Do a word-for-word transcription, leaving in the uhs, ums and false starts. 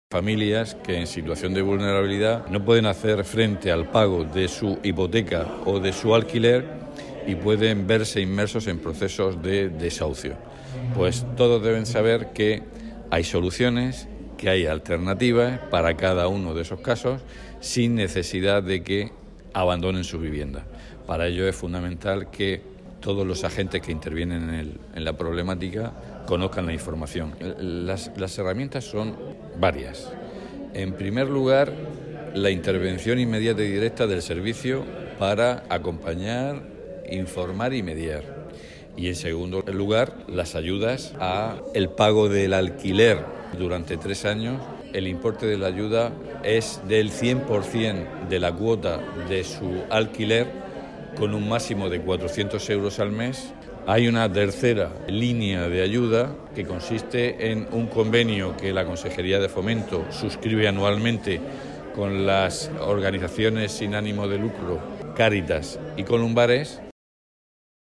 Familias que en situación de vulnerabilidad no pueden hacer frente al pago de su hipoteca o de su alquiler y pueden verse inmersos en procesos de desahucio. Pues todos deben saber que hay soluciones, que hay alternativas para cada uno de esos casos sin necesidad de que abandonen su vivienda. Para ello es fundamental que todos los agentes que intervienen en, el, en la problemática conozcan la información. Las, las herramientas son varias. En primer lugar, la intervención inmediata y directa del servicio para acompañar, informar y mediar. Y en segundo lugar, las ayudas a el pago del alquiler durante tres años. El importe de la ayuda es del cien por ciento de la cuota de su alquiler, con un máximo de cuatrocientos euros al mes. Hay una tercera línea de ayuda que consiste en un convenio que la Consejería de Fomento suscribe anualmente con las organizaciones sin ánimo de lucro Cáritas y Columbares,